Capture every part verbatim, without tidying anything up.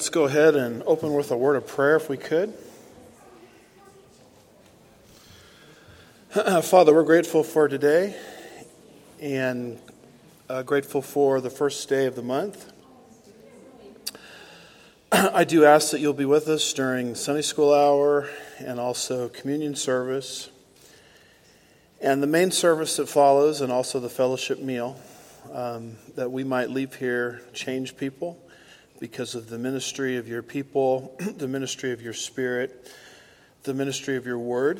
Let's go ahead and open with a word of prayer if we could. Father, we're grateful for today and uh, grateful for the first day of the month. I do ask that you'll be with us during Sunday school hour and also communion service and the main service that follows, and also the fellowship meal, um, that we might leave here changed people because of the ministry of your people, the ministry of your Spirit, the ministry of your word.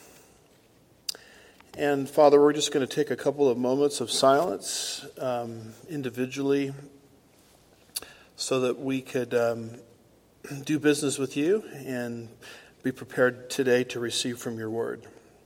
And Father, we're just going to take a couple of moments of silence um, individually so that we could um, do business with you and be prepared today to receive from your word.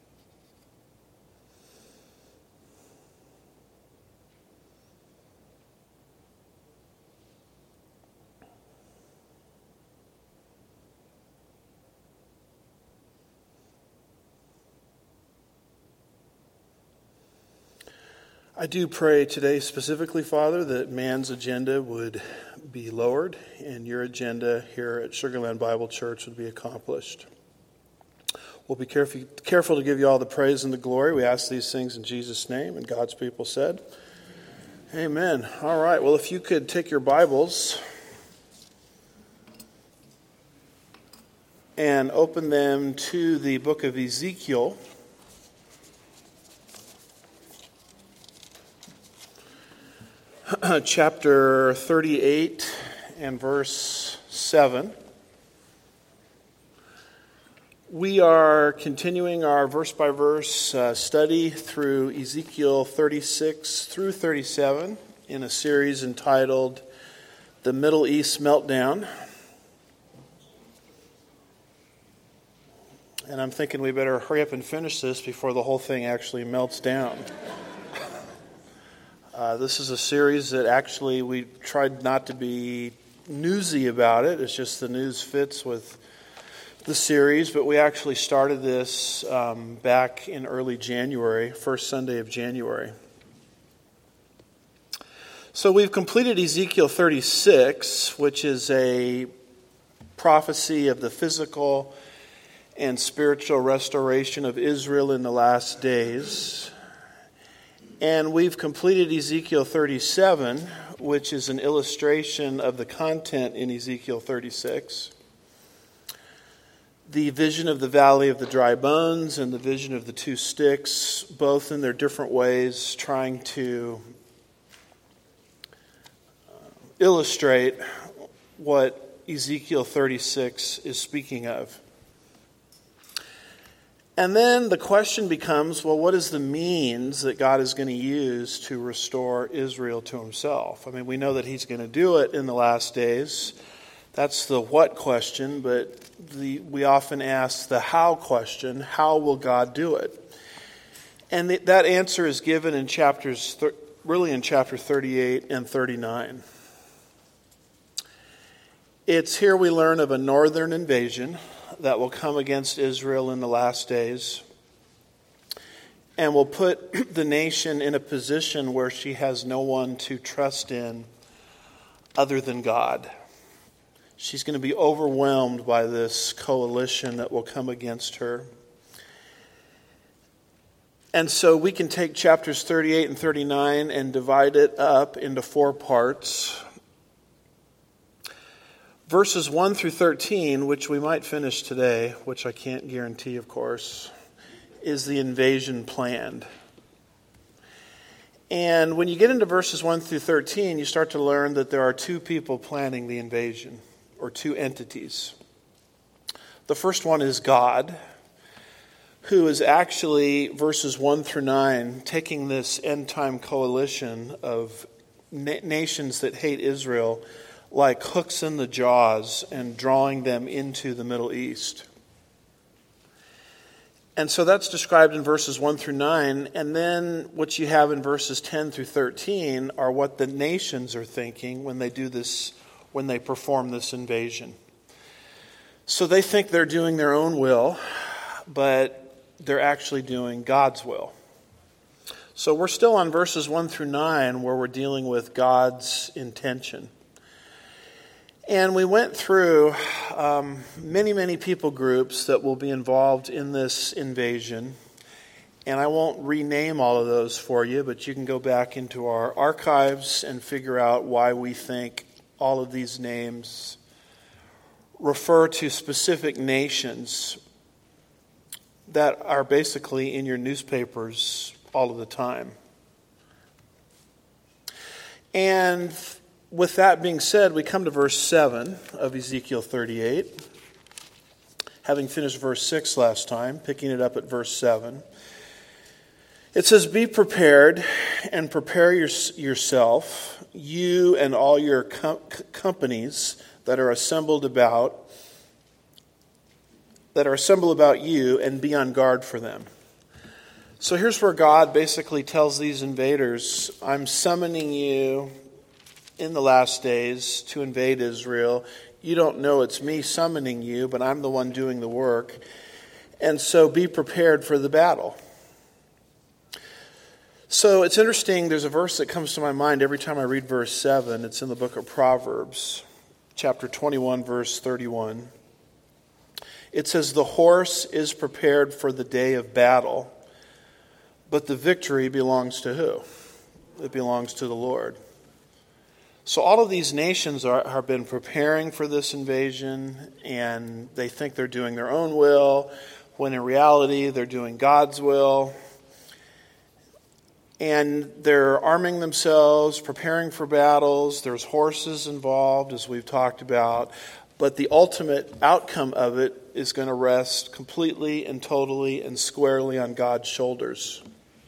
I do pray today specifically, Father, that man's agenda would be lowered and your agenda here at Sugar Land Bible Church would be accomplished. We'll be careful, careful to give you all the praise and the glory. We ask these things in Jesus' name, and God's people said, amen. All right, well, if you could take your Bibles and open them to the book of Ezekiel. Chapter thirty-eight and verse seven. We are continuing our verse-by-verse uh, study through Ezekiel thirty-six through thirty-seven in a series entitled The Middle East Meltdown. And I'm thinking we better hurry up and finish this before the whole thing actually melts down. Uh, this is a series that actually we tried not to be newsy about it. It's just the news fits with the series. But we actually started this um, back in early January, first Sunday of January. So we've completed Ezekiel thirty-six, which is a prophecy of the physical and spiritual restoration of Israel in the last days. And we've completed Ezekiel thirty-seven, which is an illustration of the content in Ezekiel thirty-six. The vision of the valley of the dry bones and the vision of the two sticks, both in their different ways, trying to illustrate what Ezekiel thirty-six is speaking of. And then the question becomes, well, what is the means that God is going to use to restore Israel to himself? I mean, we know that he's going to do it in the last days. That's the what question, but the, we often ask the how question. How will God do it? And the, that answer is given in chapters, really in chapter thirty-eight and thirty-nine. It's here we learn of a northern invasion that will come against Israel in the last days and will put the nation in a position where she has no one to trust in other than God. She's going to be overwhelmed by this coalition that will come against her. And so we can take chapters thirty-eight and thirty-nine and divide it up into four parts. Verses one through thirteen, which we might finish today, which I can't guarantee, of course, is the invasion planned. And when you get into verses one through thirteen, you start to learn that there are two people planning the invasion, or two entities. The first one is God, who is actually, verses one through nine, taking this end-time coalition of na- nations that hate Israel like hooks in the jaws and drawing them into the Middle East. And so that's described in verses one through nine. And then what you have in verses ten through thirteen are what the nations are thinking when they do this, when they perform this invasion. So they think they're doing their own will, but they're actually doing God's will. So we're still on verses one through nine where we're dealing with God's intention. And we went through um, many, many people groups that will be involved in this invasion. And I won't rename all of those for you, but you can go back into our archives and figure out why we think all of these names refer to specific nations that are basically in your newspapers all of the time. And with that being said, we come to verse seven of Ezekiel thirty-eight. Having finished verse six last time, picking it up at verse seven. It says, "Be prepared and prepare your, yourself, you and all your com- companies that are assembled about that are assembled about you, and be on guard for them." So here's where God basically tells these invaders, I'm summoning you in the last days to invade Israel. You don't know it's me summoning you, but I'm the one doing the work. And so be prepared for the battle. So it's interesting, there's a verse that comes to my mind every time I read verse seven. It's in the book of Proverbs, chapter twenty-one, verse thirty-one. It says, "The horse is prepared for the day of battle, but the victory belongs to who? It belongs to the Lord." So all of these nations are, have been preparing for this invasion, and they think they're doing their own will, when in reality they're doing God's will. And they're arming themselves, preparing for battles. There's horses involved, as we've talked about. But the ultimate outcome of it is going to rest completely and totally and squarely on God's shoulders.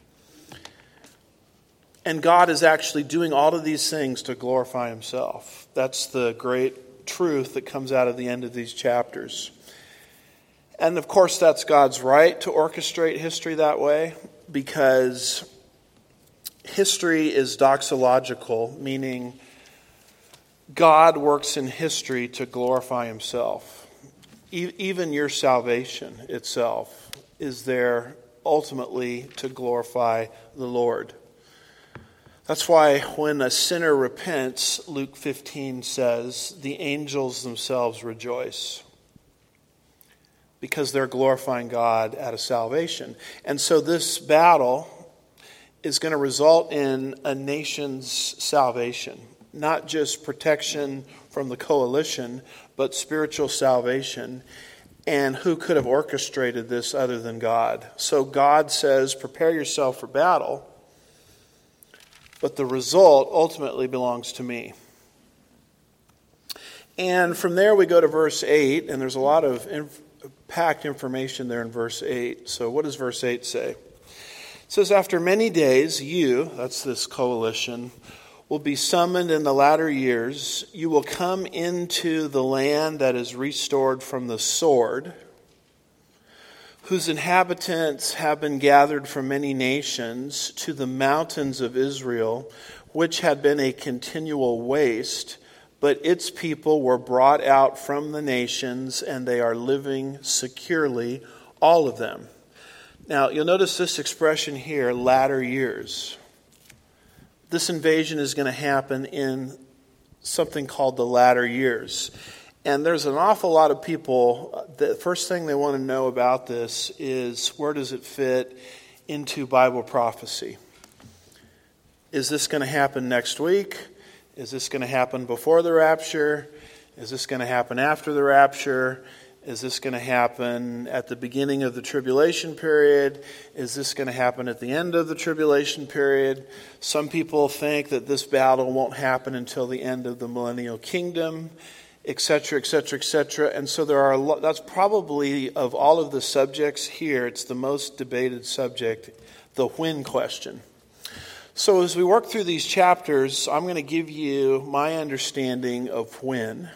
And God is actually doing all of these things to glorify himself. That's the great truth that comes out of the end of these chapters. And of course, that's God's right to orchestrate history that way, because history is doxological, meaning God works in history to glorify himself. E- even your salvation itself is there ultimately to glorify the Lord. That's why when a sinner repents, Luke fifteen says, the angels themselves rejoice, because they're glorifying God at a salvation. And so this battle is going to result in a nation's salvation. Not just protection from the coalition, but spiritual salvation. And who could have orchestrated this other than God? So God says, prepare yourself for battle, but the result ultimately belongs to me. And from there we go to verse eight, and there's a lot of inf- packed information there in verse eight. So what does verse eight say? It says, "After many days, you," that's this coalition, "will be summoned in the latter years. You will come into the land that is restored from the sword, whose inhabitants have been gathered from many nations, to the mountains of Israel, which had been a continual waste, but its people were brought out from the nations, and they are living securely, all of them." Now, you'll notice this expression here, latter years. This invasion is going to happen in something called the latter years. And there's an awful lot of people, the first thing they want to know about this is, where does it fit into Bible prophecy? Is this going to happen next week? Is this going to happen before the rapture? Is this going to happen after the rapture? Is this going to happen at the beginning of the tribulation period? Is this going to happen at the end of the tribulation period? Some people think that this battle won't happen until the end of the millennial kingdom, et cetera, et cetera, et cetera. And so there are a lot, that's probably, of all of the subjects here, it's the most debated subject, the when question. So as we work through these chapters, I'm going to give you my understanding of when.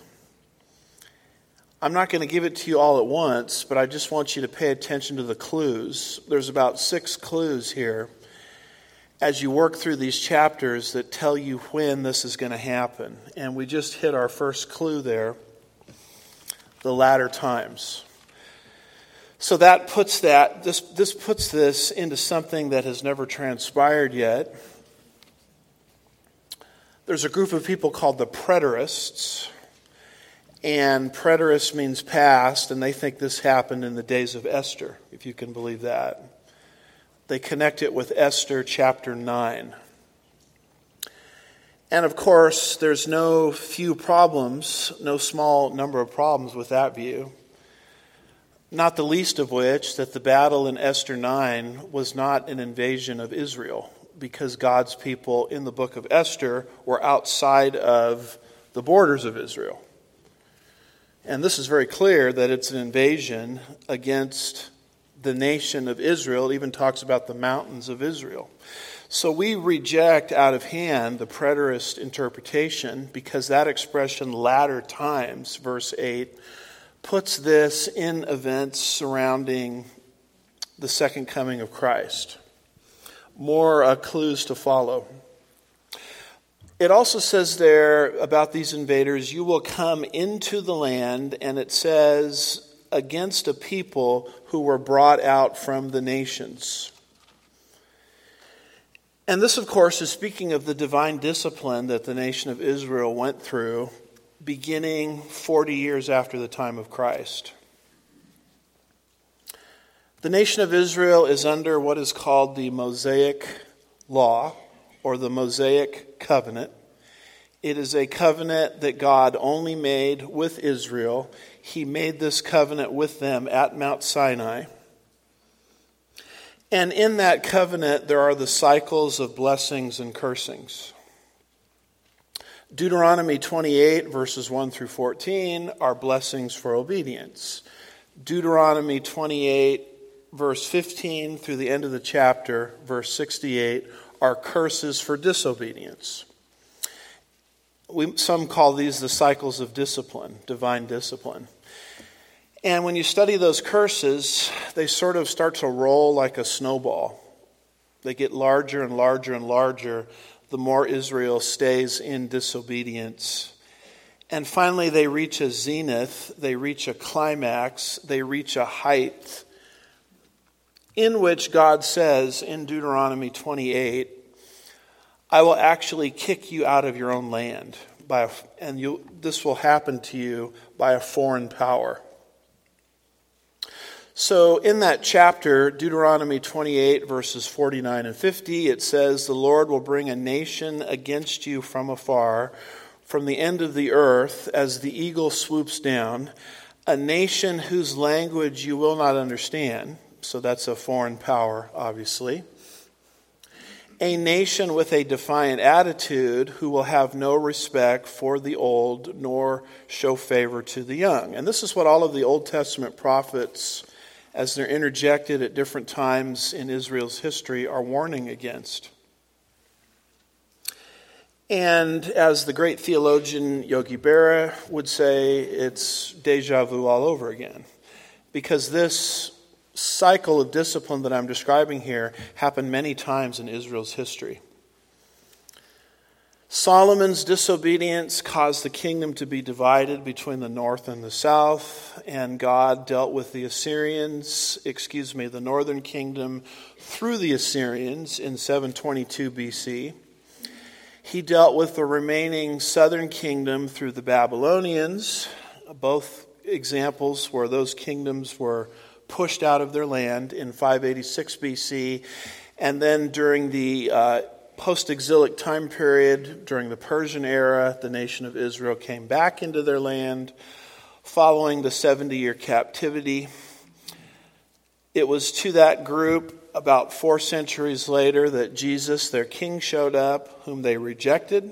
I'm not going to give it to you all at once, but I just want you to pay attention to the clues. There's about six clues here as you work through these chapters that tell you when this is going to happen. And we just hit our first clue there, the latter times. So that puts that, this, this puts this into something that has never transpired yet. There's a group of people called the preterists. And preterist means past, and they think this happened in the days of Esther, if you can believe that. They connect it with Esther chapter nine. And of course, there's no few problems, no small number of problems with that view. Not the least of which that the battle in Esther nine was not an invasion of Israel, because God's people in the book of Esther were outside of the borders of Israel. And this is very clear that it's an invasion against the nation of Israel. It even talks about the mountains of Israel. So we reject out of hand the preterist interpretation, because that expression, latter times, verse eight, puts this in events surrounding the second coming of Christ. More uh, clues to follow. It also says there about these invaders, you will come into the land, and it says against a people who were brought out from the nations. And this, of course, is speaking of the divine discipline that the nation of Israel went through beginning forty years after the time of Christ. The nation of Israel is under what is called the Mosaic Law, or the Mosaic Covenant. It is a covenant that God only made with Israel. He made this covenant with them at Mount Sinai. And in that covenant, there are the cycles of blessings and cursings. Deuteronomy twenty-eight, verses one through fourteen, are blessings for obedience. Deuteronomy twenty-eight, verse fifteen through the end of the chapter, verse sixty-eight, are curses for disobedience. We, some call these the cycles of discipline, divine discipline. And when you study those curses, they sort of start to roll like a snowball. They get larger and larger and larger the more Israel stays in disobedience. And finally they reach a zenith, they reach a climax, they reach a height in which God says in Deuteronomy twenty-eight, I will actually kick you out of your own land, by a, and you, this will happen to you by a foreign power. So in that chapter, Deuteronomy twenty-eight, verses forty-nine and fifty, it says, the Lord will bring a nation against you from afar, from the end of the earth, as the eagle swoops down, a nation whose language you will not understand. So that's a foreign power, obviously. A nation with a defiant attitude who will have no respect for the old nor show favor to the young. And this is what all of the Old Testament prophets, as they're interjected at different times in Israel's history, are warning against. And as the great theologian Yogi Berra would say, it's deja vu all over again. Because this cycle of discipline that I'm describing here happened many times in Israel's history. Solomon's disobedience caused the kingdom to be divided between the north and the south, and God dealt with the Assyrians, excuse me, the northern kingdom through the Assyrians in seven twenty-two B C. He dealt with the remaining southern kingdom through the Babylonians, both examples where those kingdoms were pushed out of their land in five eighty-six B C, and then during the uh, post-exilic time period, during the Persian era, the nation of Israel came back into their land following the seventy-year captivity. It was to that group about four centuries later that Jesus, their king, showed up, whom they rejected.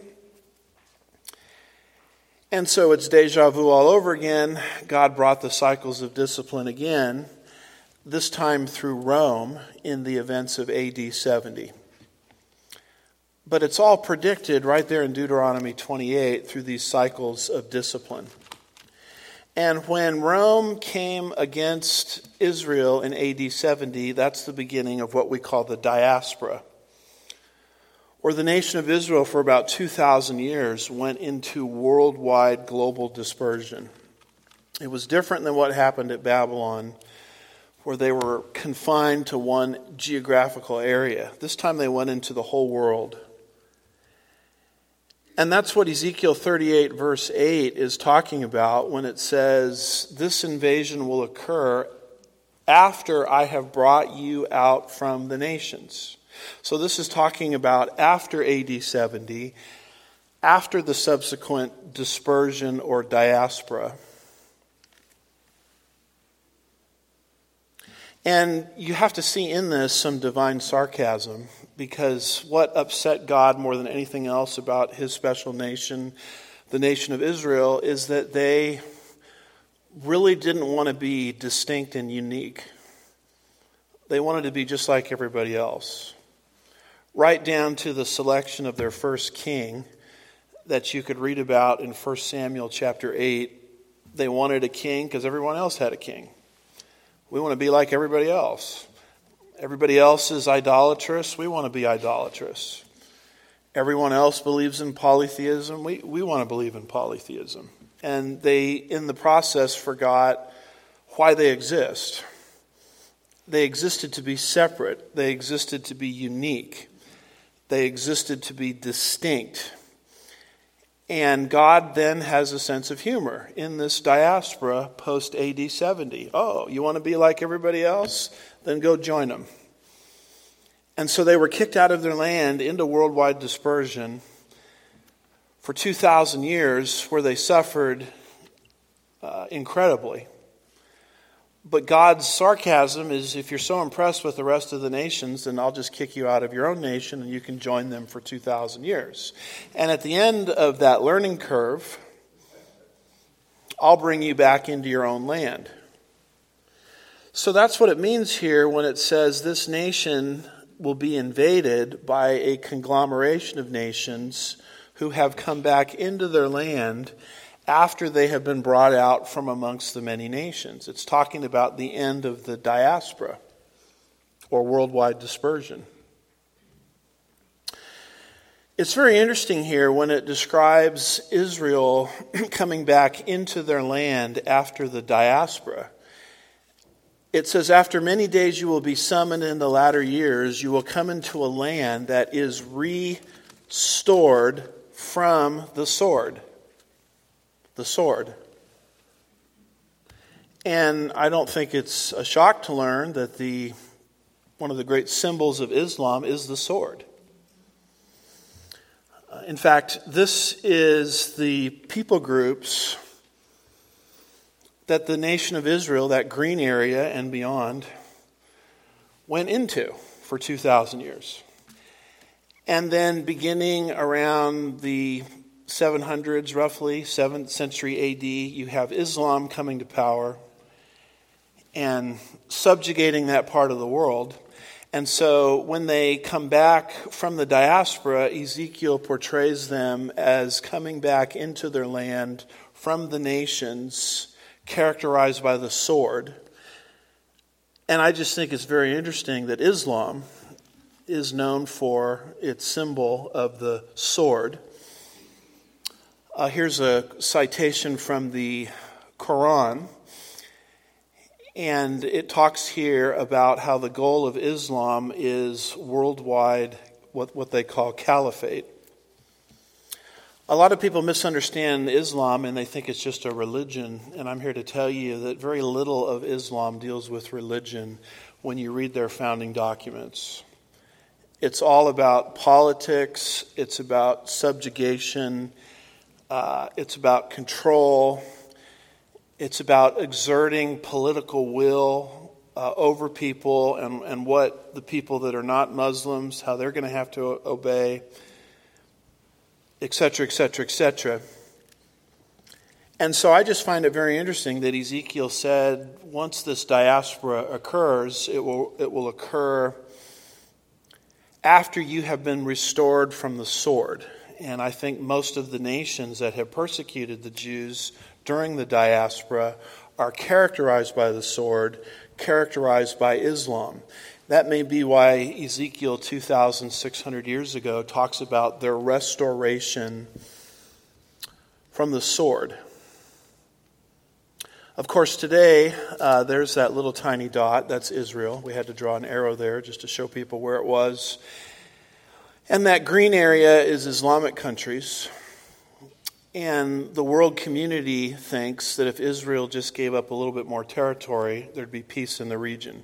And so it's deja vu all over again. God brought the cycles of discipline again, this time through Rome in the events of A D seventy. But it's all predicted right there in Deuteronomy twenty-eight through these cycles of discipline. And when Rome came against Israel in A D seventy, that's the beginning of what we call the diaspora, where the nation of Israel for about two thousand years went into worldwide global dispersion. It was different than what happened at Babylon, where they were confined to one geographical area. This time they went into the whole world. And that's what Ezekiel thirty-eight verse eight is talking about when it says, this invasion will occur after I have brought you out from the nations. So this is talking about after A D seventy, after the subsequent dispersion or diaspora. And you have to see in this some divine sarcasm, because what upset God more than anything else about his special nation, the nation of Israel, is that they really didn't want to be distinct and unique. They wanted to be just like everybody else. Right down to the selection of their first king that you could read about in First Samuel chapter eight. They wanted a king because everyone else had a king. We want to be like everybody else. Everybody else is idolatrous. We want to be idolatrous. Everyone else believes in polytheism. We, we want to believe in polytheism. And they, in the process, forgot why they exist. They existed to be separate. They existed to be unique. They existed to be distinct. And God then has a sense of humor in this diaspora post-A D seventy. Oh, you want to be like everybody else? Then go join them. And so they were kicked out of their land into worldwide dispersion for two thousand years, where they suffered uh, incredibly. But God's sarcasm is, if you're so impressed with the rest of the nations, then I'll just kick you out of your own nation and you can join them for two thousand years. And at the end of that learning curve, I'll bring you back into your own land. So that's what it means here when it says this nation will be invaded by a conglomeration of nations who have come back into their land after they have been brought out from amongst the many nations. It's talking about the end of the diaspora or worldwide dispersion. It's very interesting here when it describes Israel coming back into their land after the diaspora. It says, after many days you will be summoned in the latter years, you will come into a land that is restored from the sword. The sword. And I don't think it's a shock to learn that the one of the great symbols of Islam is the sword. Uh, in fact, this is the people groups that the nation of Israel, that green area and beyond, went into for two thousand years. And then beginning around the seven hundreds, roughly, seventh century A D, you have Islam coming to power and subjugating that part of the world. And so when they come back from the diaspora, Ezekiel portrays them as coming back into their land from the nations, characterized by the sword. And I just think it's very interesting that Islam is known for its symbol of the sword. Uh, here's a citation from the Quran, and it talks here about how the goal of Islam is worldwide, what, what they call caliphate. A lot of people misunderstand Islam and they think it's just a religion, and I'm here to tell you that very little of Islam deals with religion when you read their founding documents. It's all about politics, it's about subjugation, Uh, it's about control. It's about exerting political will uh, over people and, and what the people that are not Muslims, how they're going to have to obey, et cetera, et cetera, et cetera. And so I just find it very interesting that Ezekiel said once this diaspora occurs, it will it will occur after you have been restored from the sword. And I think most of the nations that have persecuted the Jews during the diaspora are characterized by the sword, characterized by Islam. That may be why Ezekiel two thousand six hundred years ago talks about their restoration from the sword. Of course, today, uh, there's that little tiny dot. That's Israel. We had to draw an arrow there just to show people where it was. And that green area is Islamic countries. And the world community thinks that if Israel just gave up a little bit more territory, there'd be peace in the region.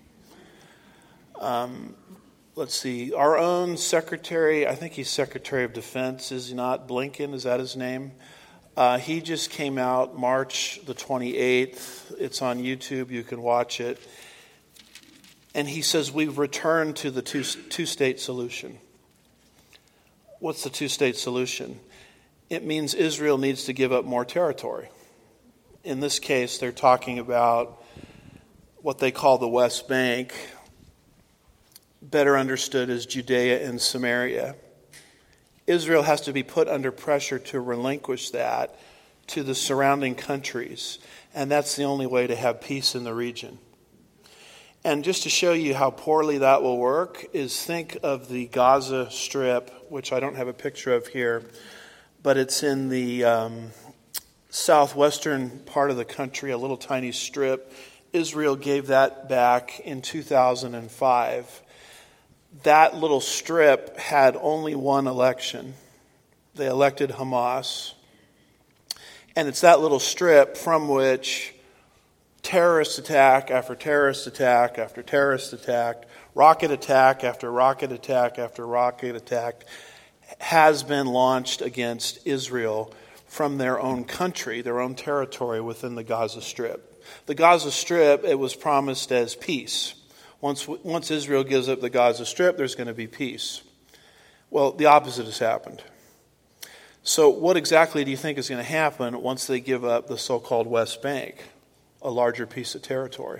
Um, let's see, our own secretary, I think he's Secretary of Defense, is he not? Blinken, is that his name? Uh, he just came out March the twenty-eighth. It's on YouTube. You can watch it. And he says we've returned to the two, two-state solution. What's the two-state solution? It means Israel needs to give up more territory. In this case, they're talking about what they call the West Bank, better understood as Judea and Samaria. Israel has to be put under pressure to relinquish that to the surrounding countries. And that's the only way to have peace in the region. And just to show you how poorly that will work is think of the Gaza Strip, which I don't have a picture of here, but it's in the um, southwestern part of the country, a little tiny strip. Israel gave that back in two thousand five. That little strip had only one election. They elected Hamas. And it's that little strip from which terrorist attack after terrorist attack after terrorist attack, rocket attack after rocket attack after rocket attack has been launched against Israel from their own country, their own territory within the Gaza Strip. The Gaza Strip, it was promised as peace. Once, once Israel gives up the Gaza Strip, there's going to be peace. Well, the opposite has happened. So what exactly do you think is going to happen once they give up the so-called West Bank, a larger piece of territory?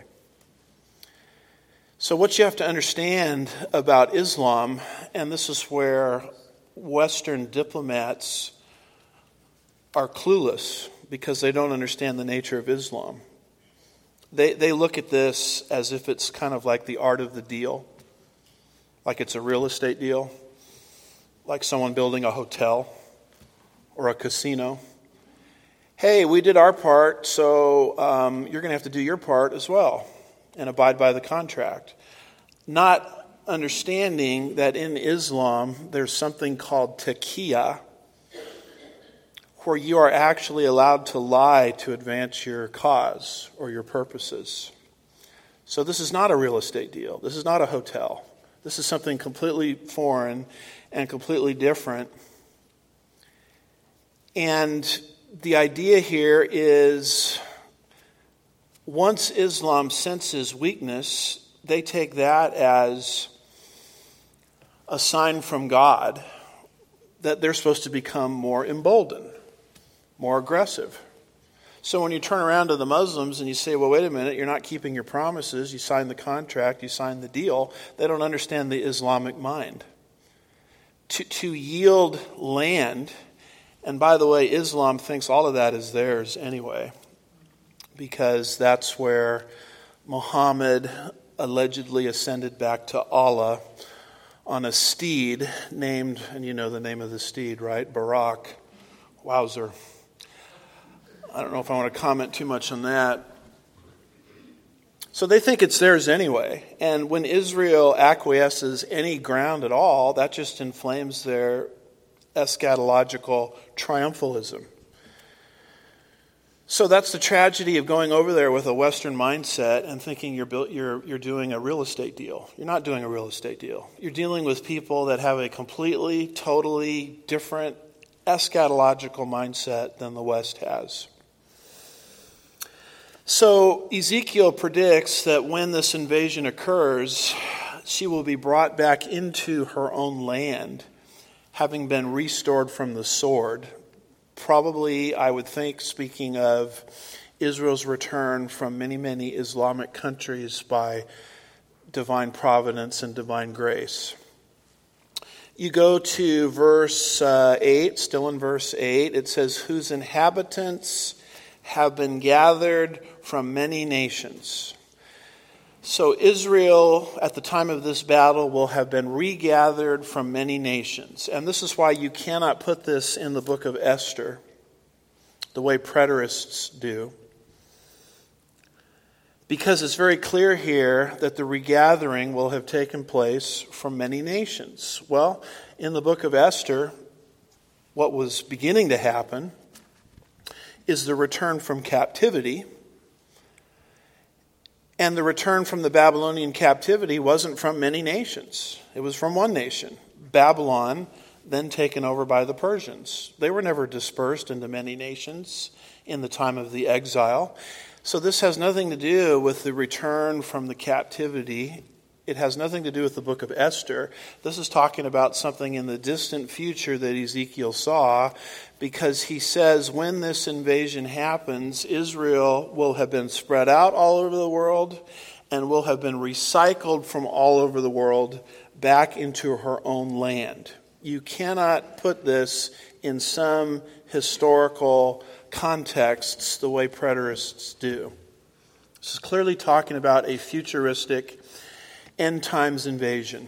So what you have to understand about Islam, and this is where Western diplomats are clueless because they don't understand the nature of Islam. They they look at this as if it's kind of like the art of the deal, like it's a real estate deal, like someone building a hotel or a casino. Hey, we did our part, so um, you're going to have to do your part as well and abide by the contract. Not understanding that in Islam there's something called taqiyya, where you are actually allowed to lie to advance your cause or your purposes. So this is not a real estate deal. This is not a hotel. This is something completely foreign and completely different. And the idea here is once Islam senses weakness, they take that as a sign from God that they're supposed to become more emboldened, more aggressive. So when you turn around to the Muslims and you say, well, wait a minute, you're not keeping your promises, you signed the contract, you signed the deal, they don't understand the Islamic mind. To, to yield land, and by the way, Islam thinks all of that is theirs anyway, because that's where Muhammad allegedly ascended back to Allah on a steed named, and you know the name of the steed, right? Barak. Wowzer. I don't know if I want to comment too much on that. So they think it's theirs anyway. And when Israel acquiesces any ground at all, that just inflames their eschatological triumphalism. So that's the tragedy of going over there with a Western mindset and thinking you're built, you're you're doing a real estate deal. You're not doing a real estate deal. You're dealing with people that have a completely, totally different eschatological mindset than the West has. So Ezekiel predicts that when this invasion occurs, she will be brought back into her own land, having been restored from the sword. Probably, I would think, speaking of Israel's return from many, many Islamic countries by divine providence and divine grace. You go to verse uh, eight, still in verse eight, it says, whose inhabitants have been gathered from many nations. So Israel, at the time of this battle, will have been regathered from many nations. And this is why you cannot put this in the book of Esther, the way preterists do. Because it's very clear here that the regathering will have taken place from many nations. Well, in the book of Esther, what was beginning to happen is the return from captivity. And the return from the Babylonian captivity wasn't from many nations. It was from one nation, Babylon, then taken over by the Persians. They were never dispersed into many nations in the time of the exile. So this has nothing to do with the return from the captivity. It has nothing to do with the book of Esther. This is talking about something in the distant future that Ezekiel saw, because he says when this invasion happens, Israel will have been spread out all over the world and will have been recycled from all over the world back into her own land. You cannot put this in some historical contexts the way preterists do. This is clearly talking about a futuristic end times invasion,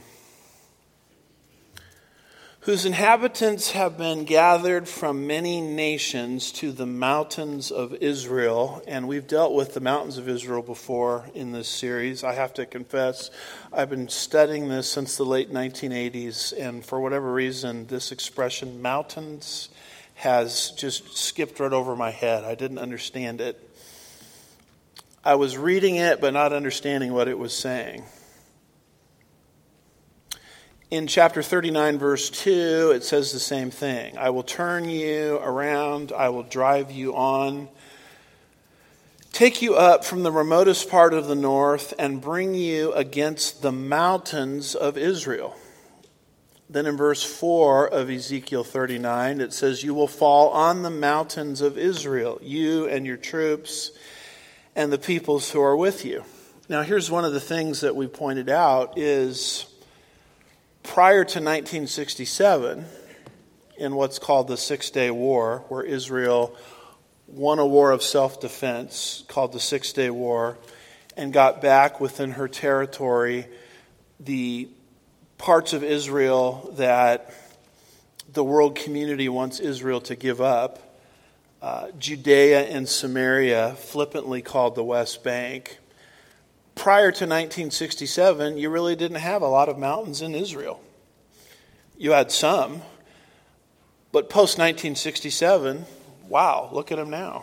whose inhabitants have been gathered from many nations to the mountains of Israel. And we've dealt with the mountains of Israel before in this series. I have to confess, I've been studying this since the late nineteen eighties, and for whatever reason, this expression, mountains, has just skipped right over my head. I didn't understand it. I was reading it, but not understanding what it was saying. In chapter thirty-nine, verse two, it says the same thing. I will turn you around, I will drive you on, take you up from the remotest part of the north, and bring you against the mountains of Israel. Then in verse four of Ezekiel thirty-nine, it says, you will fall on the mountains of Israel, you and your troops, and the peoples who are with you. Now here's one of the things that we pointed out is, prior to nineteen sixty-seven, in what's called the Six-Day War, where Israel won a war of self-defense called the Six-Day War and got back within her territory the parts of Israel that the world community wants Israel to give up, uh, Judea and Samaria, flippantly called the West Bank. Prior to nineteen sixty-seven, you really didn't have a lot of mountains in Israel. You had some, but post nineteen sixty-seven, wow, look at them now.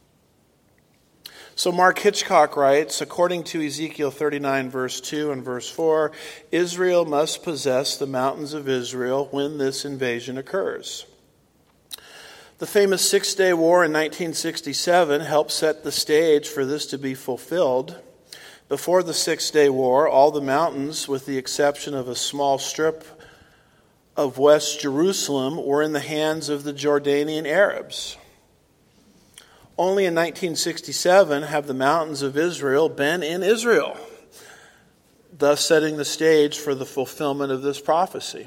So Mark Hitchcock writes, according to Ezekiel thirty-nine, verse two and verse four, Israel must possess the mountains of Israel when this invasion occurs. The famous Six-Day War in nineteen sixty-seven helped set the stage for this to be fulfilled. Before the Six-Day War, all the mountains, with the exception of a small strip of West Jerusalem, were in the hands of the Jordanian Arabs. Only in nineteen sixty-seven have the mountains of Israel been in Israel, thus setting the stage for the fulfillment of this prophecy.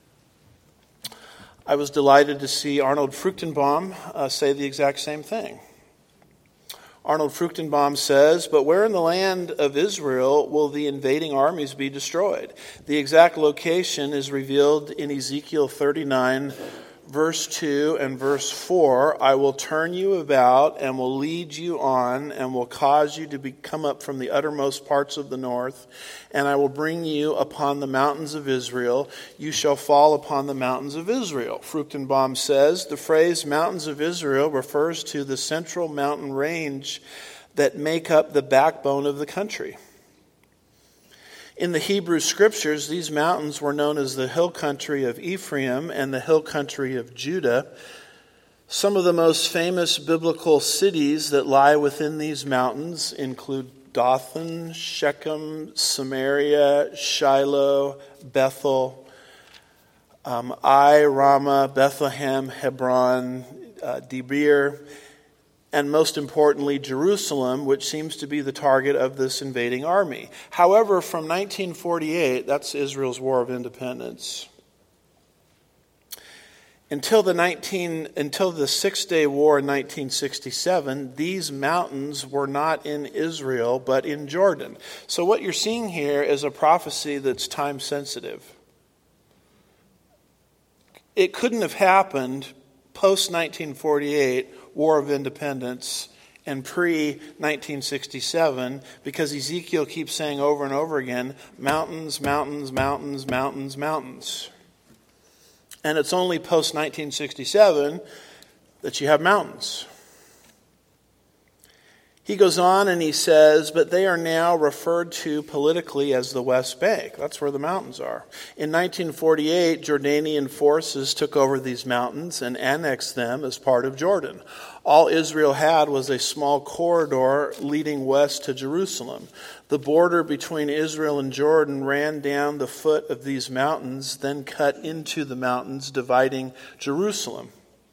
I was delighted to see Arnold Fruchtenbaum uh, say the exact same thing. Arnold Fruchtenbaum says, but where in the land of Israel will the invading armies be destroyed? The exact location is revealed in Ezekiel thirty-nine, verse two and verse four. I will turn you about and will lead you on and will cause you to be, come up from the uttermost parts of the north, and I will bring you upon the mountains of Israel. You shall fall upon the mountains of Israel. Fruchtenbaum says the phrase mountains of Israel refers to the central mountain range that make up the backbone of the country. In the Hebrew Scriptures, these mountains were known as the hill country of Ephraim and the hill country of Judah. Some of the most famous biblical cities that lie within these mountains include Dothan, Shechem, Samaria, Shiloh, Bethel, um, Ai, Ramah, Bethlehem, Hebron, uh, Debir, and most importantly, Jerusalem, which seems to be the target of this invading army. However, from nineteen forty-eight, that's Israel's War of Independence, until the nineteen until the Six-Day War in nineteen sixty-seven, these mountains were not in Israel, but in Jordan. So what you're seeing here is a prophecy that's time sensitive. It couldn't have happened post nineteen forty-eight, War of Independence, and pre nineteen sixty-seven, because Ezekiel keeps saying over and over again, mountains, mountains, mountains, mountains, mountains. And it's only post nineteen sixty-seven that you have mountains. He goes on and he says, but they are now referred to politically as the West Bank. That's where the mountains are. In nineteen forty-eight, Jordanian forces took over these mountains and annexed them as part of Jordan. All Israel had was a small corridor leading west to Jerusalem. The border between Israel and Jordan ran down the foot of these mountains, then cut into the mountains, dividing Jerusalem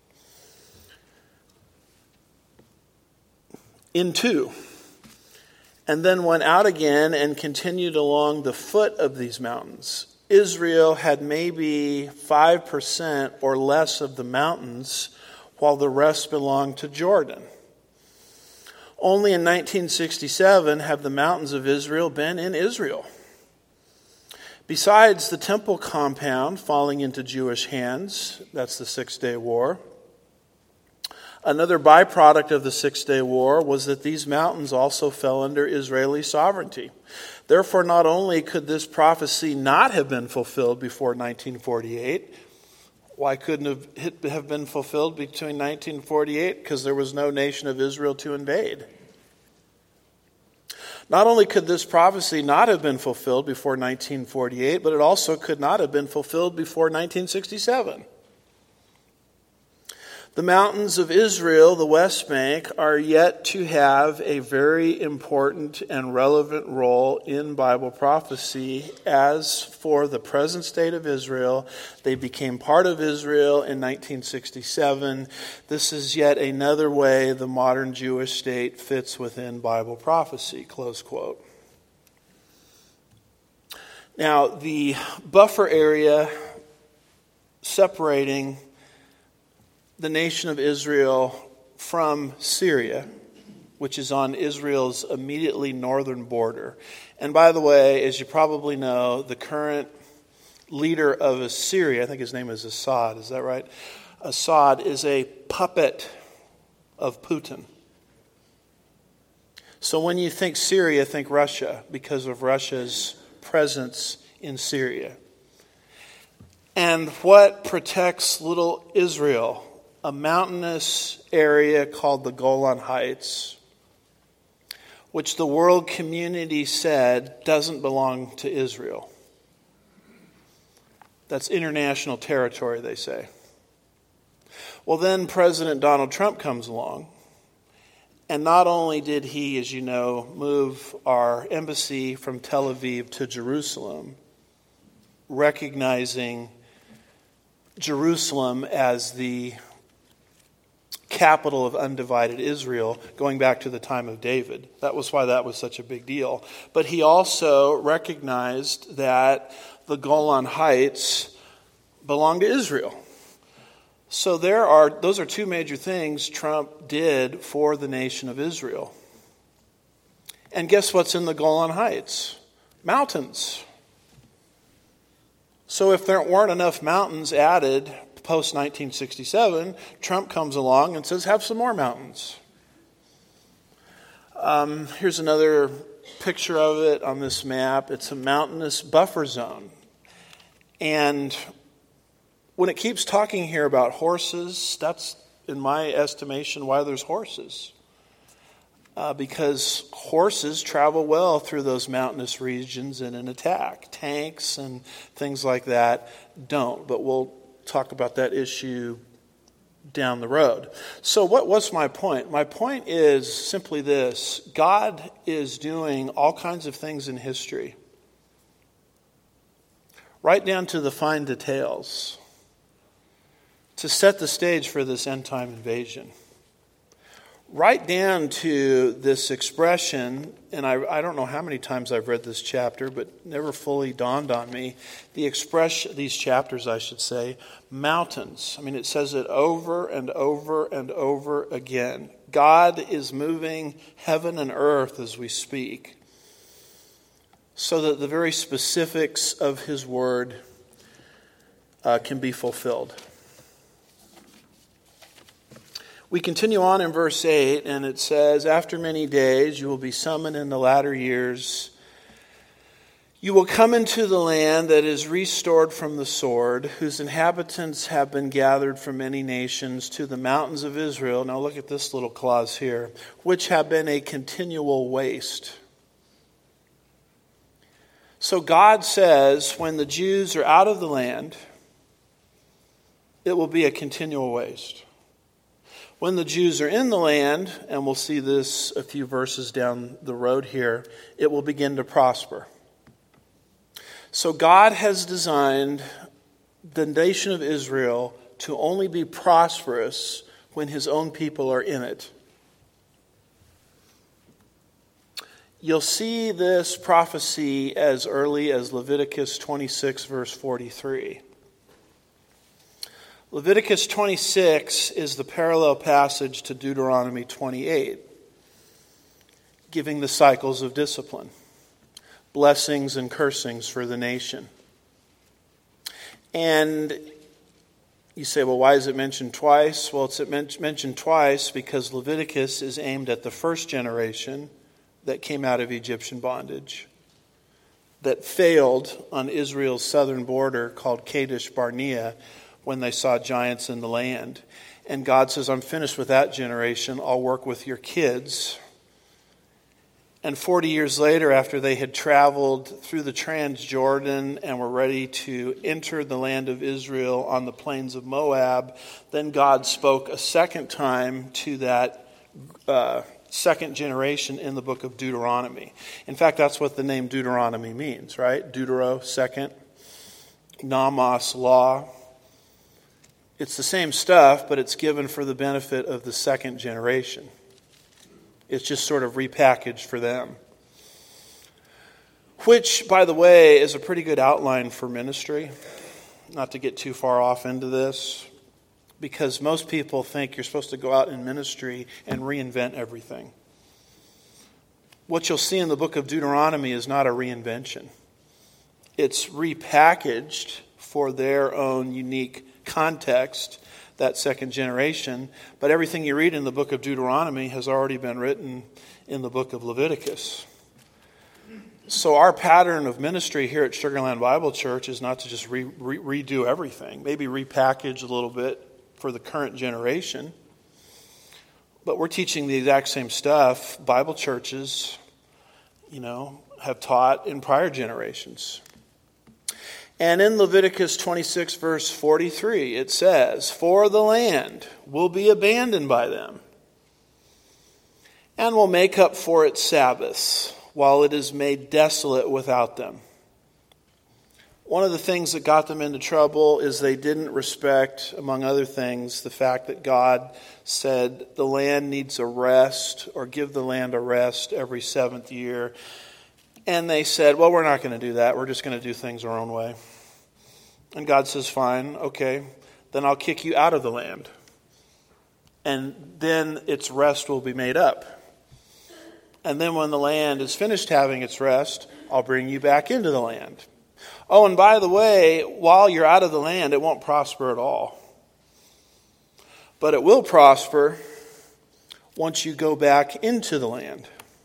in two, and then went out again and continued along the foot of these mountains. Israel had maybe five percent or less of the mountains, while the rest belonged to Jordan. Only in nineteen sixty-seven have the mountains of Israel been in Israel. Besides the temple compound falling into Jewish hands, that's the Six-Day War. Another byproduct of the Six-Day War was that these mountains also fell under Israeli sovereignty. Therefore, not only could this prophecy not have been fulfilled before nineteen forty-eight, why couldn't it have been fulfilled between nineteen forty-eight? Because there was no nation of Israel to invade. Not only could this prophecy not have been fulfilled before nineteen forty-eight, but it also could not have been fulfilled before nineteen sixty-seven. The mountains of Israel, the West Bank, are yet to have a very important and relevant role in Bible prophecy. As for the present state of Israel, they became part of Israel in nineteen sixty-seven. This is yet another way the modern Jewish state fits within Bible prophecy, close quote. Now, the buffer area separating the nation of Israel from Syria, which is on Israel's immediately northern border. And by the way, as you probably know, the current leader of Assyria, I think his name is Assad, is that right? Assad is a puppet of Putin. So when you think Syria, think Russia, because of Russia's presence in Syria. And what protects little Israel? A mountainous area called the Golan Heights, which the world community said doesn't belong to Israel. That's international territory, they say. Well, then President Donald Trump comes along, and not only did he, as you know, move our embassy from Tel Aviv to Jerusalem, recognizing Jerusalem as the capital of undivided Israel, going back to the time of David. That was why that was such a big deal. But he also recognized that the Golan Heights belong to Israel. So there are those are two major things Trump did for the nation of Israel. And guess what's in the Golan Heights? Mountains. So if there weren't enough mountains added post nineteen sixty-seven, Trump comes along and says, have some more mountains. Um, here's another picture of it on this map. It's a mountainous buffer zone. And when it keeps talking here about horses, that's, in my estimation, why there's horses. Uh, because horses travel well through those mountainous regions in an attack. Tanks and things like that don't, but we'll talk about that issue down the road. So what was my point? My point is simply this. God is doing all kinds of things in history, right down to the fine details, to set the stage for this end-time invasion. Right down to this expression, and I, I don't know how many times I've read this chapter, but never fully dawned on me, the expression, these chapters I should say, mountains. I mean, it says it over and over and over again. God is moving heaven and earth as we speak, so that the very specifics of his word uh, can be fulfilled. We continue on in verse eight, and it says, after many days you will be summoned in the latter years. You will come into the land that is restored from the sword, whose inhabitants have been gathered from many nations to the mountains of Israel. Now look at this little clause here, which have been a continual waste. So God says when the Jews are out of the land, it will be a continual waste. When the Jews are in the land, and we'll see this a few verses down the road here, it will begin to prosper. So God has designed the nation of Israel to only be prosperous when his own people are in it. You'll see this prophecy as early as Leviticus twenty-six, verse forty-three. Leviticus twenty-six is the parallel passage to Deuteronomy twenty-eight, giving the cycles of discipline, blessings and cursings for the nation. And you say, well, why is it mentioned twice? Well, it's mentioned twice because Leviticus is aimed at the first generation that came out of Egyptian bondage, that failed on Israel's southern border called Kadesh Barnea when they saw giants in the land. And God says, I'm finished with that generation. I'll work with your kids. And forty years later, after they had traveled through the Transjordan and were ready to enter the land of Israel on the plains of Moab, then God spoke a second time to that uh, second generation in the book of Deuteronomy. In fact, that's what the name Deuteronomy means, right? Deutero, second. Nomos, law. It's the same stuff, but it's given for the benefit of the second generation. It's just sort of repackaged for them. Which, by the way, is a pretty good outline for ministry. Not to get too far off into this, because most people think you're supposed to go out in ministry and reinvent everything. What you'll see in the book of Deuteronomy is not a reinvention. It's repackaged for their own unique context, that second generation, but everything you read in the book of Deuteronomy has already been written in the book of Leviticus. So our pattern of ministry here at Sugarland Bible Church is not to just re- re- redo everything, maybe repackage a little bit for the current generation, but we're teaching the exact same stuff Bible churches, you know, have taught in prior generations. And in Leviticus twenty-six, verse forty-three, it says, for the land will be abandoned by them, and will make up for its Sabbaths, while it is made desolate without them. One of the things that got them into trouble is they didn't respect, among other things, the fact that God said the land needs a rest, or give the land a rest every seventh year. And they said, well, we're not going to do that. We're just going to do things our own way. And God says, fine, okay, then I'll kick you out of the land. And then its rest will be made up. And then when the land is finished having its rest, I'll bring you back into the land. Oh, and by the way, while you're out of the land, it won't prosper at all. But it will prosper once you go back into the land.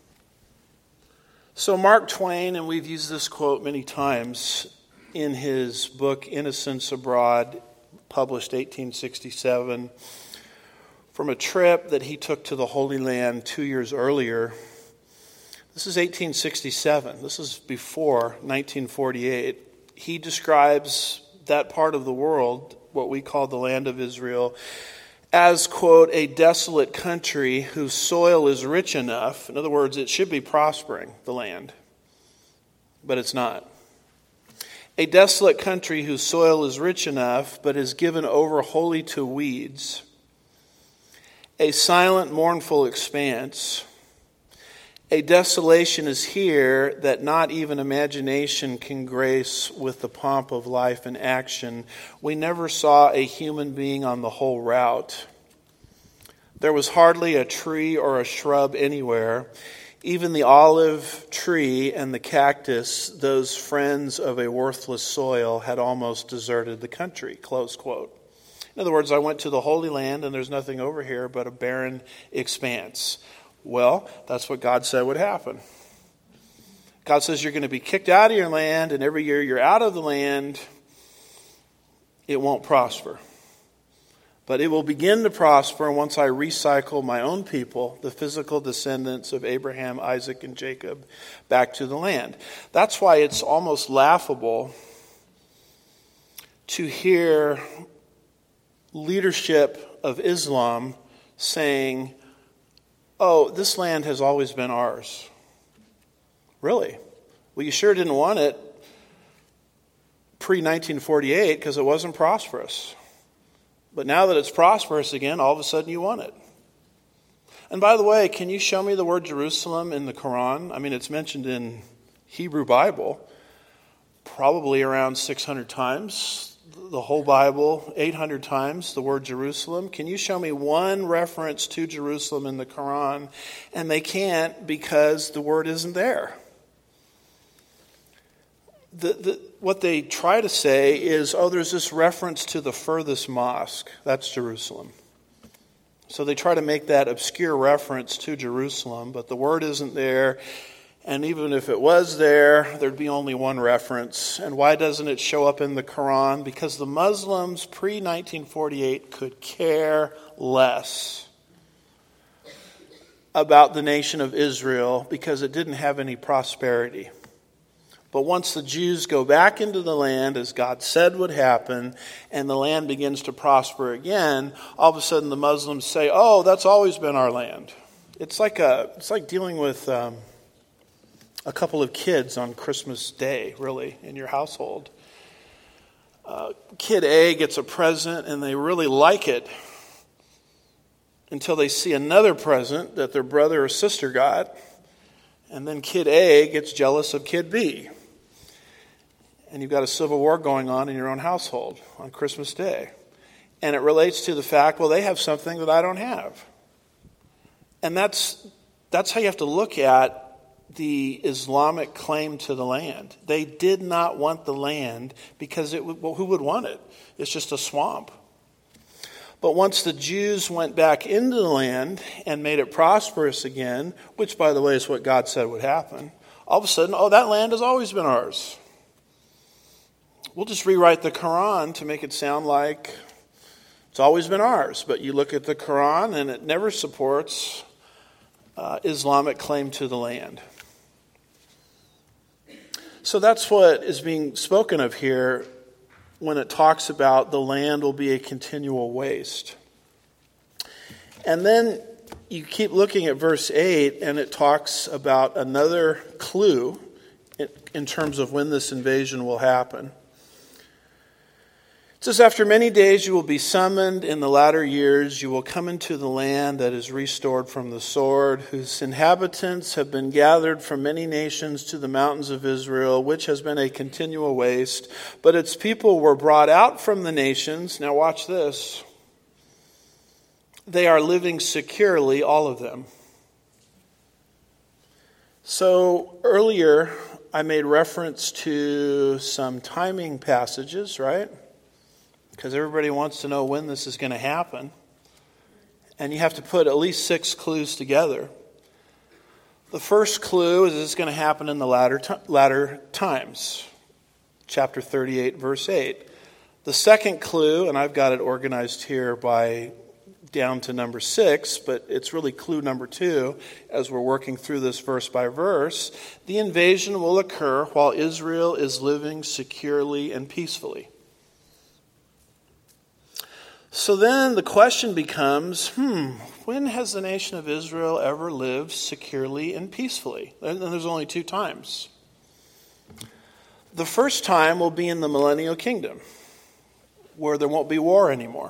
So Mark Twain, and we've used this quote many times in his book Innocents Abroad, published eighteen sixty-seven, from a trip that he took to the Holy Land two years earlier. This is eighteen sixty-seven. This is before nineteen forty-eight. He describes that part of the world, what we call the land of Israel, as, quote, a desolate country whose soil is rich enough. In other words, it should be prospering, the land, but it's not. A desolate country whose soil is rich enough, but is given over wholly to weeds. A silent, mournful expanse. A desolation is here that not even imagination can grace with the pomp of life and action. We never saw a human being on the whole route. There was hardly a tree or a shrub anywhere. Even the olive tree and the cactus, those friends of a worthless soil, had almost deserted the country, close quote. In other words, I went to the Holy Land and there's nothing over here but a barren expanse. Well, that's what God said would happen. God says you're going to be kicked out of your land, and every year you're out of the land, it won't prosper. But it will begin to prosper once I recycle my own people, the physical descendants of Abraham, Isaac, and Jacob, back to the land. That's why it's almost laughable to hear leadership of Islam saying, oh, this land has always been ours. Really? Well, you sure didn't want it pre nineteen forty-eight because it wasn't prosperous. But now that it's prosperous again, all of a sudden you want it. And by the way, can you show me the word Jerusalem in the Quran? I mean, it's mentioned in Hebrew Bible probably around six hundred times. The whole Bible, eight hundred times, the word Jerusalem. Can you show me one reference to Jerusalem in the Quran? And they can't because the word isn't there. The, the, what they try to say is, oh, there's this reference to the furthest mosque. That's Jerusalem. So they try to make that obscure reference to Jerusalem, but the word isn't there. And even if it was there, there'd be only one reference. And why doesn't it show up in the Quran? Because the Muslims pre nineteen forty-eight could care less about the nation of Israel because it didn't have any prosperity. But once the Jews go back into the land, as God said would happen, and the land begins to prosper again, all of a sudden the Muslims say, oh, that's always been our land. It's like a, it's like dealing with um, a couple of kids on Christmas Day, really, in your household. Uh, kid A gets a present, and they really like it until they see another present that their brother or sister got, and then kid A gets jealous of kid B. And you've got a civil war going on in your own household on Christmas Day. And it relates to the fact, well, they have something that I don't have. And that's that's how you have to look at the Islamic claim to the land. They did not want the land because it would, well, who would want it? It's just a swamp. But once the Jews went back into the land and made it prosperous again, which, by the way, is what God said would happen, all of a sudden, oh, that land has always been ours. We'll just rewrite the Quran to make it sound like it's always been ours. But you look at the Quran and it never supports uh, Islamic claim to the land. So that's what is being spoken of here when it talks about the land will be a continual waste. And then you keep looking at verse eight and it talks about another clue in, in terms of when this invasion will happen. It says, after many days you will be summoned. In the latter years you will come into the land that is restored from the sword, whose inhabitants have been gathered from many nations to the mountains of Israel, which has been a continual waste. But its people were brought out from the nations. Now watch this. They are living securely, all of them. So earlier I made reference to some timing passages, right? Because everybody wants to know when this is going to happen. And you have to put at least six clues together. The first clue is it's going to happen in the latter, t- latter times. Chapter thirty-eight, verse eight. The second clue, and I've got it organized here by down to number six, but it's really clue number two as we're working through this verse by verse. The invasion will occur while Israel is living securely and peacefully. So then the question becomes, hmm, when has the nation of Israel ever lived securely and peacefully? And there's only two times. The first time will be in the millennial kingdom, where there won't be war anymore.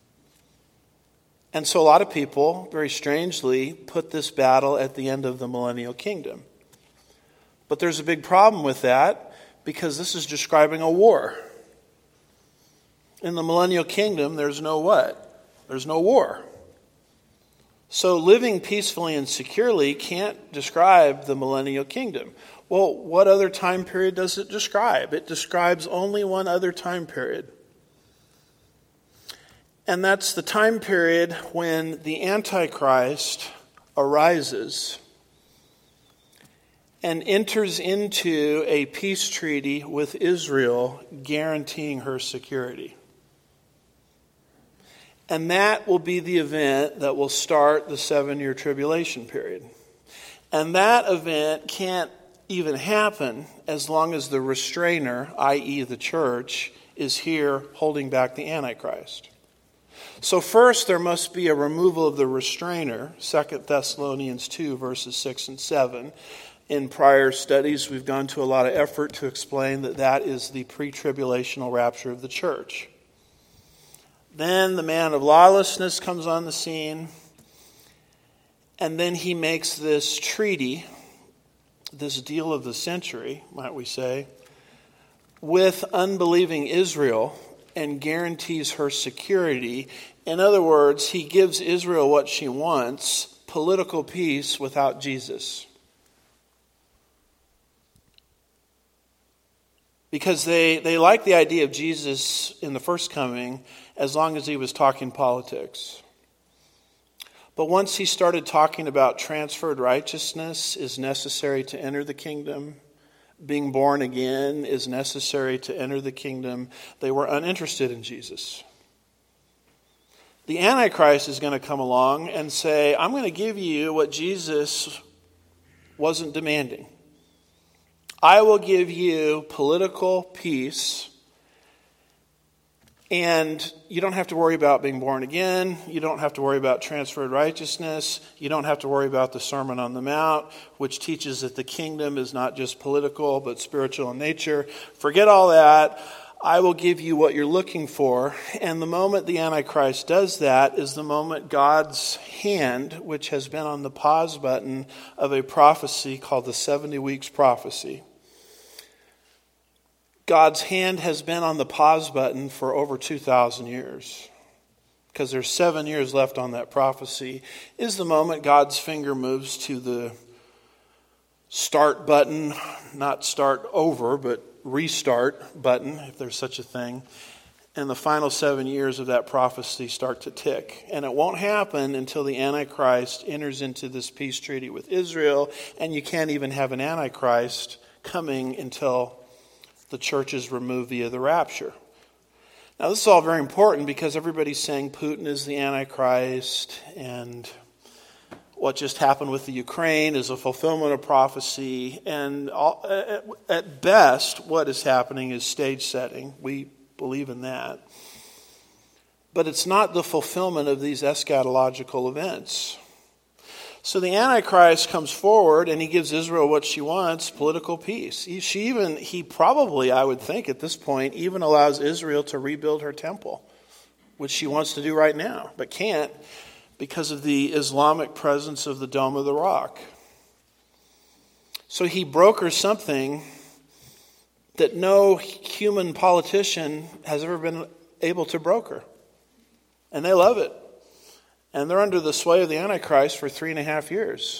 And so a lot of people, very strangely, put this battle at the end of the millennial kingdom. But there's a big problem with that, because this is describing a war. In the millennial kingdom, there's no what? There's no war. So living peacefully and securely can't describe the millennial kingdom. Well, what other time period does it describe? It describes only one other time period. And that's the time period when the Antichrist arises and enters into a peace treaty with Israel, guaranteeing her security. And that will be the event that will start the seven-year tribulation period. And that event can't even happen as long as the restrainer, that is the church, is here holding back the Antichrist. So first there must be a removal of the restrainer, Second Thessalonians two, verses six and seven. In prior studies, we've gone to a lot of effort to explain that that is the pre-tribulational rapture of the church. Then the man of lawlessness comes on the scene, and then he makes this treaty, this deal of the century, might we say, with unbelieving Israel and guarantees her security. In other words, he gives Israel what she wants, political peace without Jesus. Because they, they like the idea of Jesus in the first coming as long as he was talking politics. But once he started talking about transferred righteousness is necessary to enter the kingdom, being born again is necessary to enter the kingdom, they were uninterested in Jesus. The Antichrist is going to come along and say, I'm going to give you what Jesus wasn't demanding. I will give you political peace, and you don't have to worry about being born again. You don't have to worry about transferred righteousness. You don't have to worry about the Sermon on the Mount, which teaches that the kingdom is not just political, but spiritual in nature. Forget all that. I will give you what you're looking for. And the moment the Antichrist does that is the moment God's hand, which has been on the pause button of a prophecy called the seventy weeks prophecy. God's hand has been on the pause button for over two thousand years. Because there's seven years left on that prophecy. Is the moment God's finger moves to the start button, not start over, but restart button, if there's such a thing. And the final seven years of that prophecy start to tick. And it won't happen until the Antichrist enters into this peace treaty with Israel. And you can't even have an Antichrist coming until the church is removed via the rapture. Now this is all very important because everybody's saying Putin is the Antichrist, and what just happened with the Ukraine is a fulfillment of prophecy. And all, at best, what is happening is stage setting. We believe in that. But it's not the fulfillment of these eschatological events. So the Antichrist comes forward and he gives Israel what she wants, political peace. He, she even, he probably, I would think at this point, even allows Israel to rebuild her temple, which she wants to do right now, but can't because of the Islamic presence of the Dome of the Rock. So he brokers something that no human politician has ever been able to broker. And they love it. And they're under the sway of the Antichrist for three and a half years.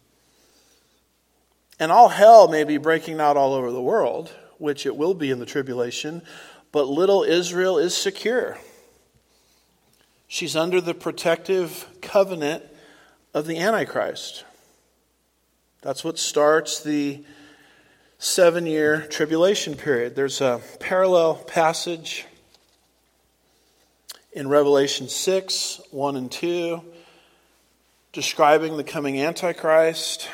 And all hell may be breaking out all over the world, which it will be in the tribulation, but little Israel is secure. She's under the protective covenant of the Antichrist. That's what starts the seven-year tribulation period. There's a parallel passage in Revelation six, one and two, describing the coming Antichrist.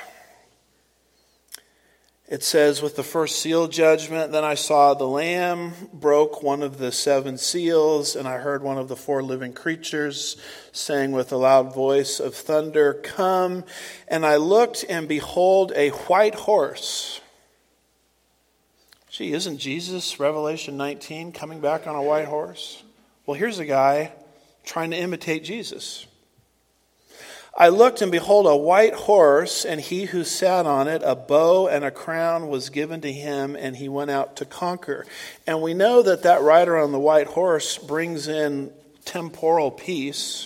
It says, with the first seal judgment, then I saw the Lamb broke one of the seven seals, and I heard one of the four living creatures saying with a loud voice of thunder, come. And I looked, and behold, a white horse. Gee, isn't Jesus, Revelation nineteen, coming back on a white horse? Well, here's a guy trying to imitate Jesus. I looked, and behold, a white horse, and he who sat on it, a bow and a crown was given to him, and he went out to conquer. And we know that that rider on the white horse brings in temporal peace,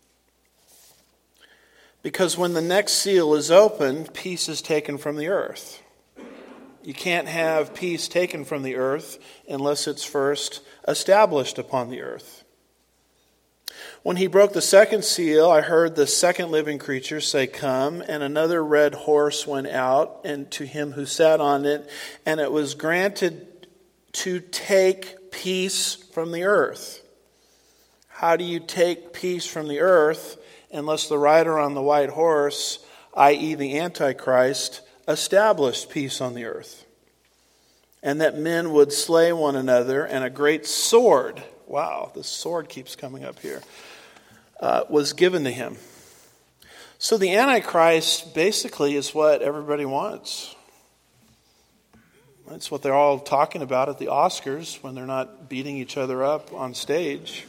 because when the next seal is opened, peace is taken from the earth. You can't have peace taken from the earth unless it's first established upon the earth. When he broke the second seal, I heard the second living creature say, "Come," and another red horse went out, and to him who sat on it, and it was granted to take peace from the earth. How do you take peace from the earth unless the rider on the white horse, that is the Antichrist, established peace on the earth? And that men would slay one another, and a great sword, wow, the sword keeps coming up here, uh, was given to him. So the Antichrist basically is what everybody wants. That's what they're all talking about at the Oscars when they're not beating each other up on stage.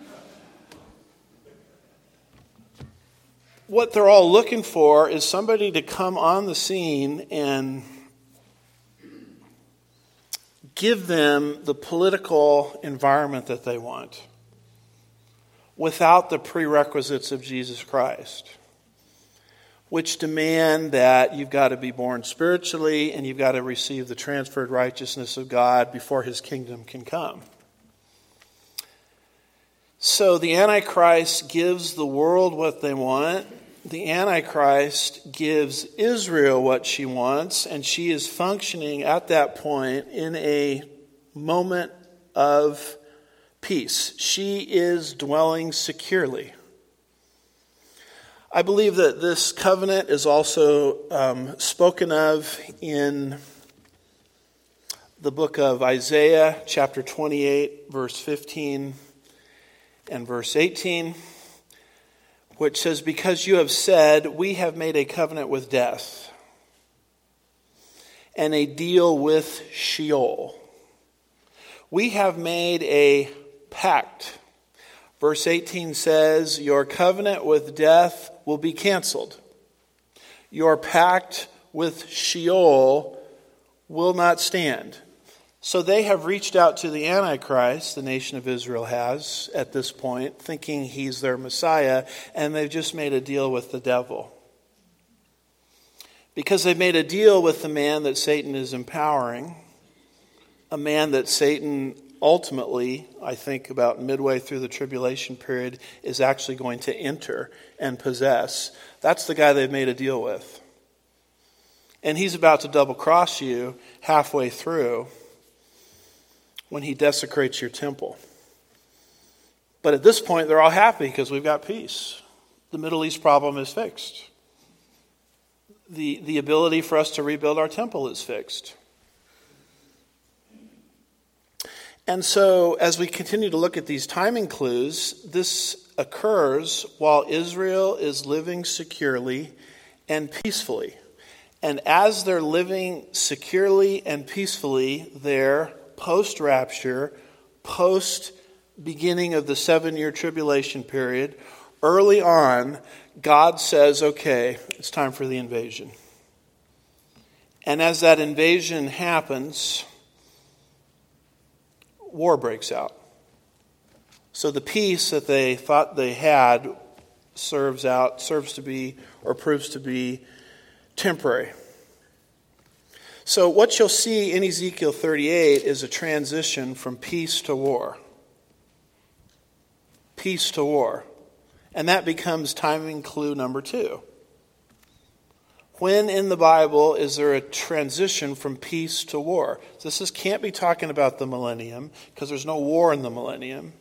What they're all looking for is somebody to come on the scene and give them the political environment that they want without the prerequisites of Jesus Christ, which demand that you've got to be born spiritually and you've got to receive the transferred righteousness of God before his kingdom can come. So the Antichrist gives the world what they want. The Antichrist gives Israel what she wants, and she is functioning at that point in a moment of peace. She is dwelling securely. I believe that this covenant is also um, spoken of in the book of Isaiah, chapter twenty-eight, verse fifteen and verse eighteen, which says, "Because you have said, we have made a covenant with death and a deal with Sheol. We have made a pact." Verse eighteen says, "Your covenant with death will be canceled. Your pact with Sheol will not stand." So they have reached out to the Antichrist, the nation of Israel has, at this point, thinking he's their Messiah, and they've just made a deal with the devil. Because they've made a deal with the man that Satan is empowering, a man that Satan ultimately, I think about midway through the tribulation period, is actually going to enter and possess. That's the guy they've made a deal with. And he's about to double cross you halfway through when he desecrates your temple. But at this point, they're all happy because we've got peace. The Middle East problem is fixed. The, the ability for us to rebuild our temple is fixed. And so, as we continue to look at these timing clues, this occurs while Israel is living securely and peacefully. And as they're living securely and peacefully there, post-rapture, post-beginning of the seven-year tribulation period, early on, God says, okay, it's time for the invasion. And as that invasion happens, war breaks out. So the peace that they thought they had serves out, serves to be, or proves to be temporary. So what you'll see in Ezekiel thirty-eight is a transition from peace to war. Peace to war. And that becomes timing clue number two. When in the Bible is there a transition from peace to war? This is, can't be talking about the millennium, because there's no war in the millennium.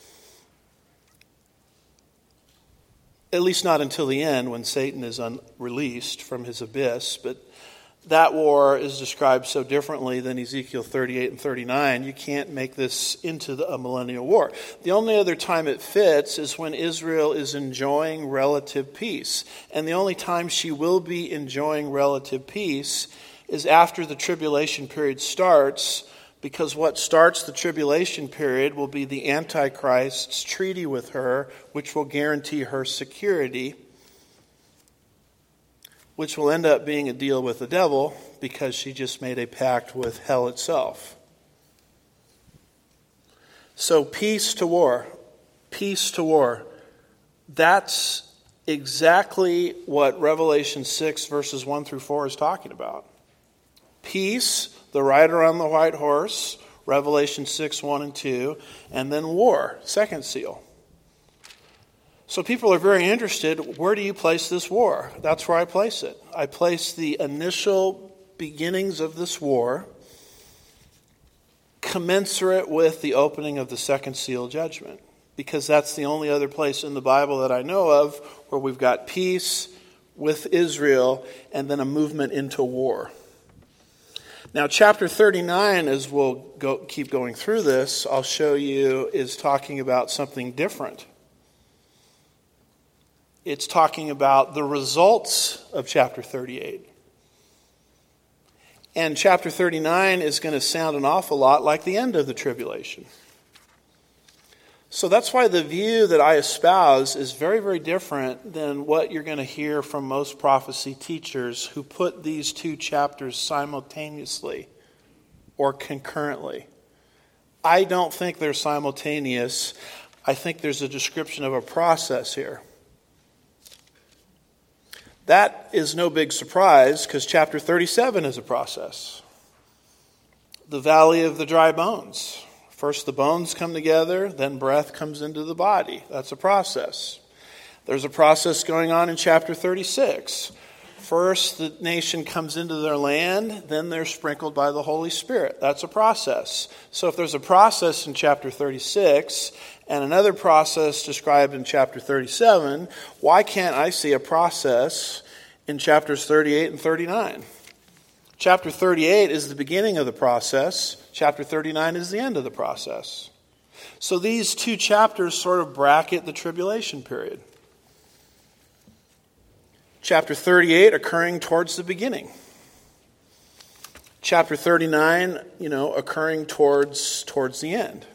At least not until the end, when Satan is un- released from his abyss. But that war is described so differently than Ezekiel thirty-eight and thirty-nine. You can't make this into the, a millennial war. The only other time it fits is when Israel is enjoying relative peace. And the only time she will be enjoying relative peace is after the tribulation period starts, because what starts the tribulation period will be the Antichrist's treaty with her, which will guarantee her security, which will end up being a deal with the devil because she just made a pact with hell itself. So peace to war, peace to war. That's exactly what Revelation six verses one through four is talking about. Peace, the rider on the white horse, Revelation six, one and two, and then war, second seal. So people are very interested, where do you place this war? That's where I place it. I place the initial beginnings of this war commensurate with the opening of the second seal judgment, because that's the only other place in the Bible that I know of where we've got peace with Israel and then a movement into war. Now, chapter thirty-nine, as we'll go, keep going through this, I'll show you, is talking about something different. It's talking about the results of chapter thirty-eight. And chapter thirty-nine is going to sound an awful lot like the end of the tribulation. So that's why the view that I espouse is very, very different than what you're going to hear from most prophecy teachers who put these two chapters simultaneously or concurrently. I don't think they're simultaneous. I think there's a description of a process here. That is no big surprise because chapter thirty-seven is a process. The valley of the dry bones. First the bones come together, then breath comes into the body. That's a process. There's a process going on in chapter thirty-six. First the nation comes into their land, then they're sprinkled by the Holy Spirit. That's a process. So if there's a process in chapter thirty-six and another process described in chapter thirty-seven, why can't I see a process in chapters thirty-eight and thirty-nine? Chapter thirty-eight is the beginning of the process. Chapter thirty-nine is the end of the process. So these two chapters sort of bracket the tribulation period. Chapter thirty-eight occurring towards the beginning. Chapter thirty-nine, you know, occurring towards towards the end.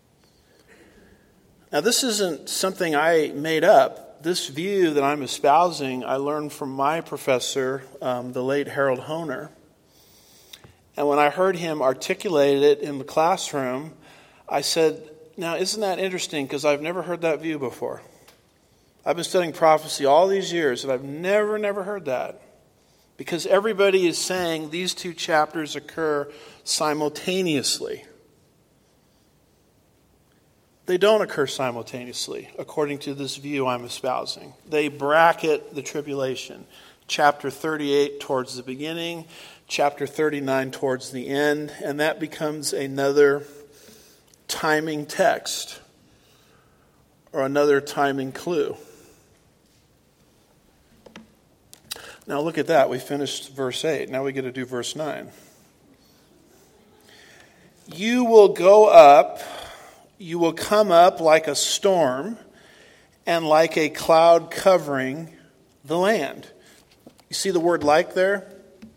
Now, this isn't something I made up. This view that I'm espousing, I learned from my professor, um, the late Harold Hoehner. And when I heard him articulate it in the classroom, I said, now, isn't that interesting? Because I've never heard that view before. I've been studying prophecy all these years, and I've never, never heard that. Because everybody is saying these two chapters occur simultaneously. They don't occur simultaneously, according to this view I'm espousing. They bracket the tribulation. Chapter thirty-eight towards the beginning, chapter thirty-nine towards the end, and that becomes another timing text or another timing clue. Now look at that. We finished verse eight. Now we get to do verse nine. You will go up... You will come up like a storm and like a cloud covering the land. You see the word like there?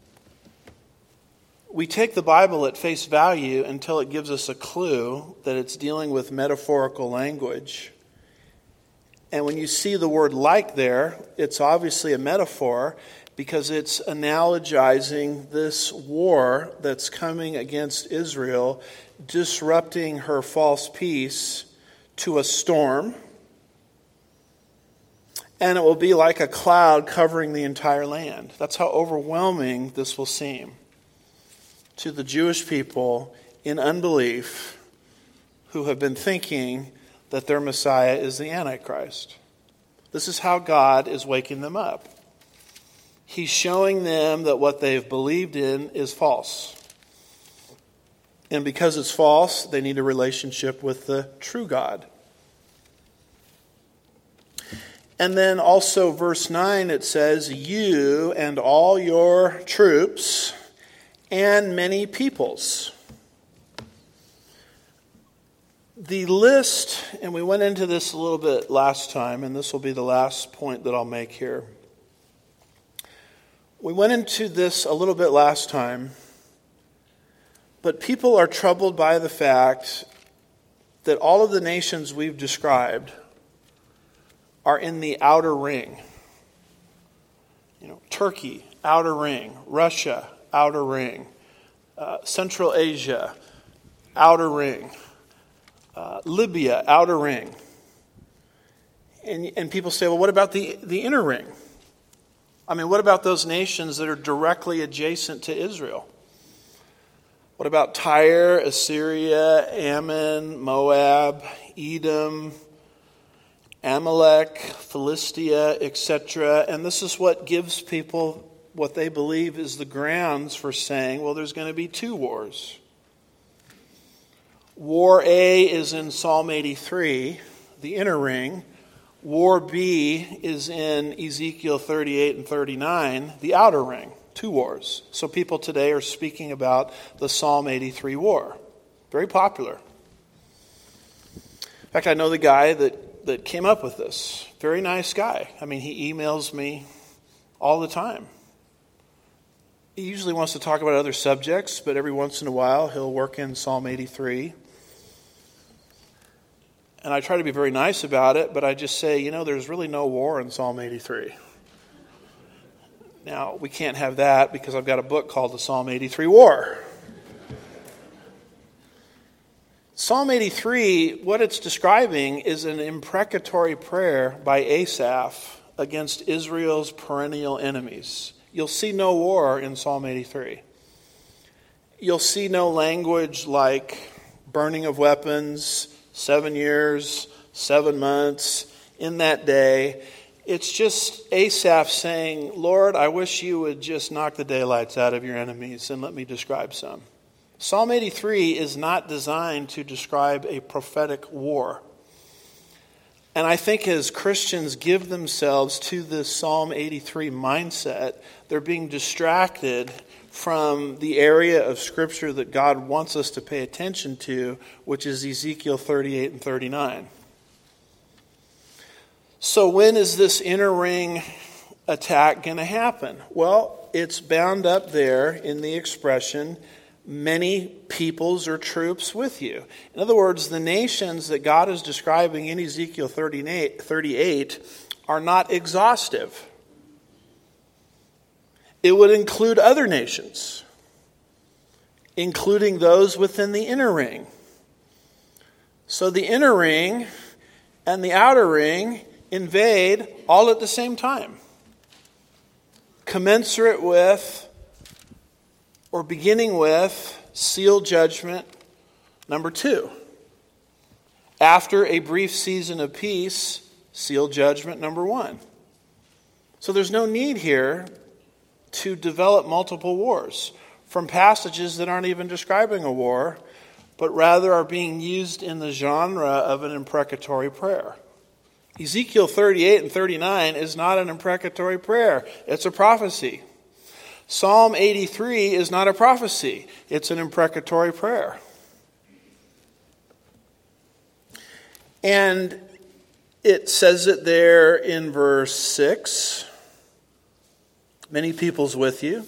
We take the Bible at face value until it gives us a clue that it's dealing with metaphorical language. And when you see the word like there, it's obviously a metaphor because it's analogizing this war that's coming against Israel, disrupting her false peace, to a storm. And it will be like a cloud covering the entire land. That's how overwhelming this will seem to the Jewish people in unbelief who have been thinking that their Messiah is the Antichrist. This is how God is waking them up. He's showing them that what they've believed in is false. And because it's false, they need a relationship with the true God. And then also verse nine, it says, you and all your troops and many peoples. The list, and we went into this a little bit last time, and this will be the last point that I'll make here. We went into this a little bit last time, but people are troubled by the fact that all of the nations we've described are in the outer ring. You know, Turkey, outer ring. Russia, outer ring. Uh, Central Asia, outer ring. Uh, Libya, outer ring. And, and people say, well, what about the, the inner ring? I mean, what about those nations that are directly adjacent to Israel? What about Tyre, Assyria, Ammon, Moab, Edom? Amalek, Philistia, et cetera. And this is what gives people what they believe is the grounds for saying, well, there's going to be two wars. War A is in Psalm eighty-three, the inner ring. War B is in Ezekiel thirty-eight and thirty-nine, the outer ring. Two wars. So people today are speaking about the Psalm eighty-three war. Very popular. In fact, I know the guy that, that came up with this. Very nice guy. I mean, he emails me all the time. He usually wants to talk about other subjects, but every once in a while he'll work in Psalm eighty-three. And I try to be very nice about it, but I just say, you know, there's really no war in Psalm eighty-three. Now, we can't have that because I've got a book called the Psalm eighty-three War. Psalm eighty-three, what it's describing is an imprecatory prayer by Asaph against Israel's perennial enemies. You'll see no war in Psalm eighty-three. You'll see no language like burning of weapons, seven years, seven months, in that day. It's just Asaph saying, Lord, I wish you would just knock the daylights out of your enemies, and let me describe some. Psalm eighty-three is not designed to describe a prophetic war. And I think as Christians give themselves to this Psalm eighty-three mindset, they're being distracted from the area of Scripture that God wants us to pay attention to, which is Ezekiel thirty-eight and thirty-nine. So when is this inner ring attack going to happen? Well, it's bound up there in the expression, many peoples or troops with you. In other words, the nations that God is describing in Ezekiel thirty-eight are not exhaustive. It would include other nations, including those within the inner ring. So the inner ring and the outer ring invade all at the same time, commensurate with or beginning with seal judgment number two. After a brief season of peace, seal judgment number one. So there's no need here to develop multiple wars from passages that aren't even describing a war, but rather are being used in the genre of an imprecatory prayer. Ezekiel thirty-eight and thirty-nine is not an imprecatory prayer. It's a prophecy. Psalm eighty-three is not a prophecy. It's an imprecatory prayer. And it says it there in verse six. Many peoples with you.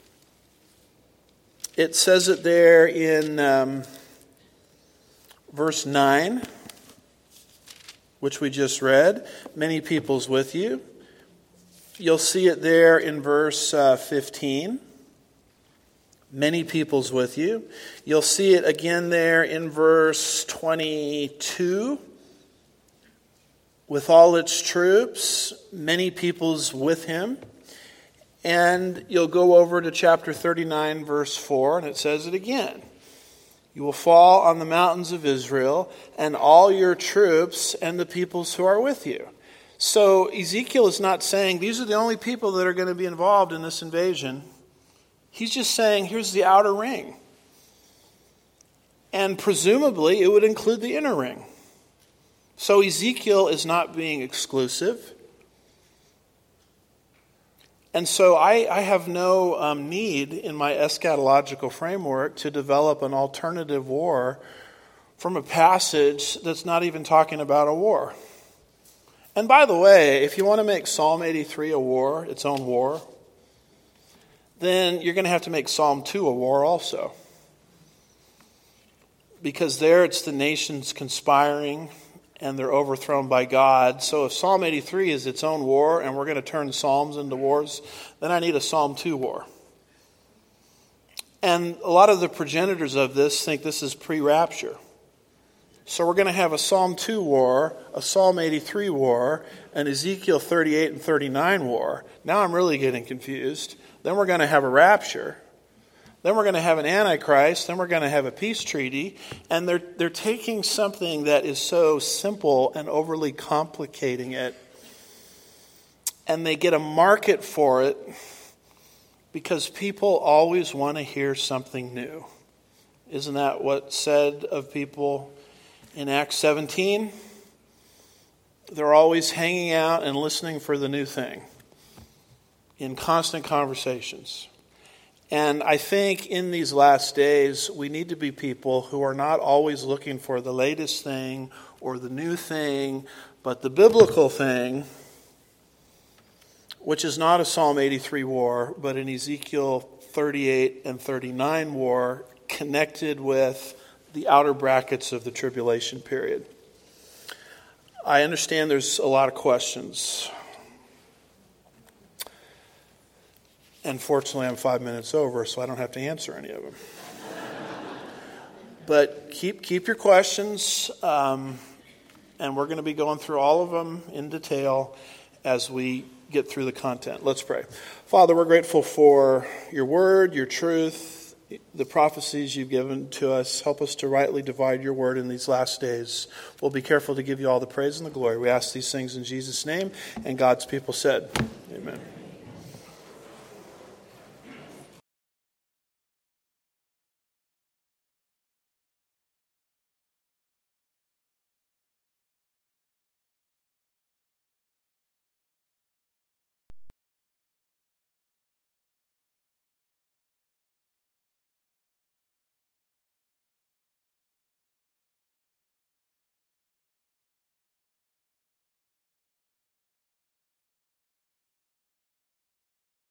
It says it there in um, verse nine, which we just read. Many peoples with you. You'll see it there in verse uh, fifteen. Many peoples with you. You'll see it again there in verse twenty-two. With all its troops, many peoples with him. And you'll go over to chapter thirty-nine, verse four, and it says it again. You will fall on the mountains of Israel, and all your troops and the peoples who are with you. So Ezekiel is not saying these are the only people that are going to be involved in this invasion. He's just saying here's the outer ring. And presumably it would include the inner ring. So Ezekiel is not being exclusive. And so I, I have no um, need in my eschatological framework to develop an alternative war from a passage that's not even talking about a war. And by the way, if you want to make Psalm eighty-three a war, its own war, then you're going to have to make Psalm two a war also. Because there it's the nations conspiring and they're overthrown by God. So if Psalm eighty-three is its own war and we're going to turn Psalms into wars, then I need a Psalm two war. And a lot of the progenitors of this think this is pre-rapture. So we're going to have a Psalm two war, a Psalm eighty-three war, an Ezekiel thirty-eight and thirty-nine war. Now I'm really getting confused. Then we're going to have a rapture. Then we're going to have an Antichrist. Then we're going to have a peace treaty. And they're, they're taking something that is so simple and overly complicating it. And they get a market for it because people always want to hear something new. Isn't that what's said of people in Acts seventeen? They're always hanging out and listening for the new thing in constant conversations. And I think in these last days, we need to be people who are not always looking for the latest thing or the new thing, but the biblical thing, which is not a Psalm eighty-three war, but an Ezekiel thirty-eight and thirty-nine war connected with the outer brackets of the tribulation period. I understand there's a lot of questions. And fortunately, I'm five minutes over, so I don't have to answer any of them. But keep keep your questions, um, and we're going to be going through all of them in detail as we get through the content. Let's pray. Father, we're grateful for your word, your truth, the prophecies you've given to us. Help us to rightly divide your word in these last days. We'll be careful to give you all the praise and the glory. We ask these things in Jesus' name, and God's people said, amen.